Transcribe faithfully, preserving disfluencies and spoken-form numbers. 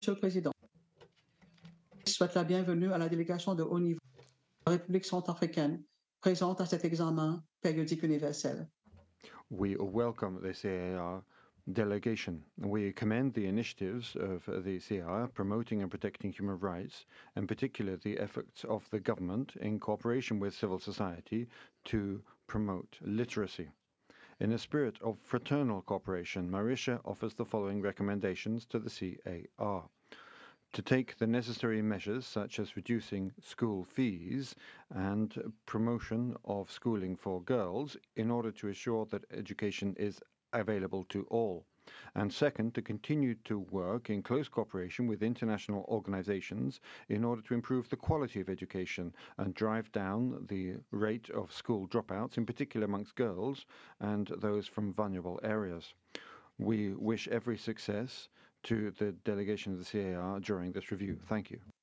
Monsieur le Président, je souhaite la bienvenue à la délégation de haut niveau de la République centrafricaine présente à cet examen périodique universel. We welcome the C A R delegation. We commend the initiatives of the C A R promoting and protecting human rights, in particular the efforts of the government in cooperation with civil society to promote literacy. In a spirit of fraternal cooperation, Mauritius offers the following recommendations to the C A R. To take the necessary measures such as reducing school fees and promotion of schooling for girls in order to ensure that education is available to all. And second, to continue to work in close cooperation with international organizations in order to improve the quality of education and drive down the rate of school dropouts, in particular amongst girls and those from vulnerable areas. We wish every success to the delegation of the C A R during this review. Thank you.